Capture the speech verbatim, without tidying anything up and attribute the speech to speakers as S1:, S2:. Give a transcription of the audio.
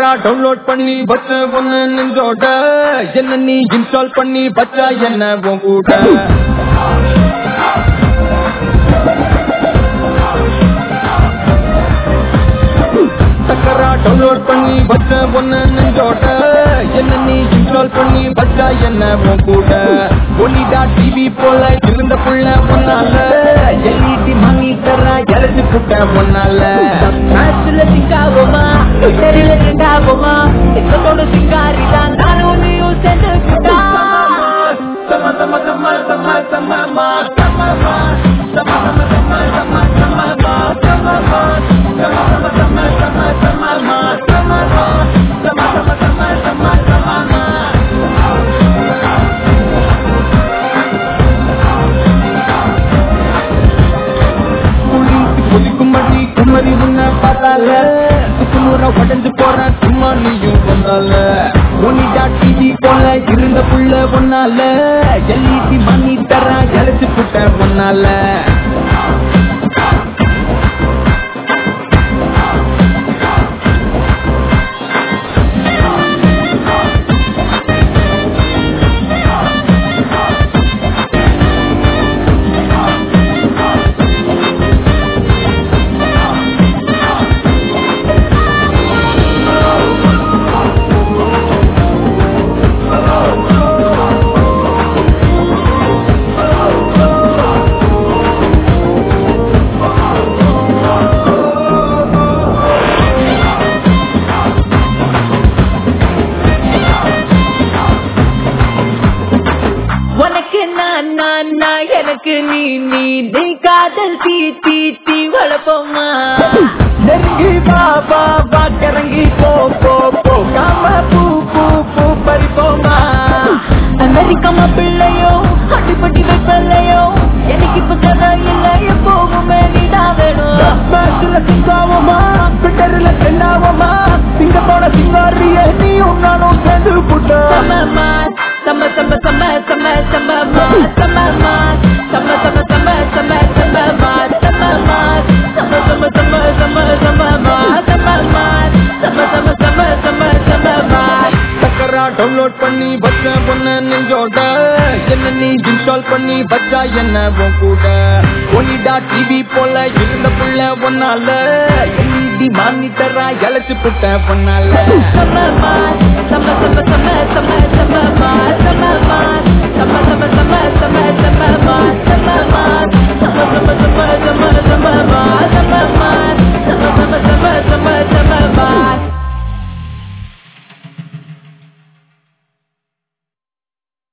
S1: சக்கரா download பண்ணி பச்ச ஒன்னு நின்றோட என்ன நீ இன்ஸ்டால் பண்ணி பச்சா என்ன உன் கூட சக்கரா டவுன்லோட் பண்ணி பச்ச ஒன்னு நின்றோட என்ன நீ இன்ஸ்டால் பண்ணி பச்சா என்ன உன் கூட ஒளிடா டிவி போல இருந்த புள்ள ஒன்னால எல்இடி மானிட்டர் எலச்சு புட்ட ஒன்னால மேட்ச்ல சிங்காவோமா தெரியல சிங்காவோமா எங்களோட சிங்காரி தான் நானும் நீயும் சேர்ந்து புட்டா சம சம சம சம சமமா சமமா சம சம சம சம சமமா சமமா சம சம சம சம சமமா சமமா சம சம சம சம சமமா குதிக்கும்படி குமரி உன்ன பார்த்தால சுக்குநூற உடஞ்சு போற சும்மா நீயும் வந்தால ஒனிடா டிவி போல இருந்த புள்ள ஒன்னால எல்இடி மணி தர எழைச்சு புட்ட ஒன்னால எனக்கு நீ நீ நீ காதல் தீ தீ தீ வளப்போமா நெருங்கி பாபா வாக்கரங்கி போ போ போ காம பூ பூ பூ பறிப்போமா அமெரிக்கமா பிள்ளையோ அடிப்பட்டி வைப்பல்லையோ எனக்கு இப்ப கதை இல்லை எப்போவுமே நீடா வேணும் மேட்ச்ல சிங்காவோமா ட்விட்டர்ல சென்னாவோமா சிங்க போன சிங்காரியே நீ உன்னாலும் சேர்ந்து புட்ட சமமா சம சம சம சம சமமா சமமா சம சம சம சம சமமா சமமா சம சம சம சம சமமா சமமா சம சம சம சம சமமா சக்கரா டவுன்லோட் பண்ணி பச்சா பொண்ணு நெஞ்சோட என்ன நீ இன்ஸ்டால் பண்ணி பச்சா என்ன உன் கூட ஒனிடா டிவி போல இருந்த புள்ள ஒன்னால எல்இடி மானிட்டரா எழைச்சு புட்ட பொண்ணால சமமா சம சம சம சம சமமா சமமா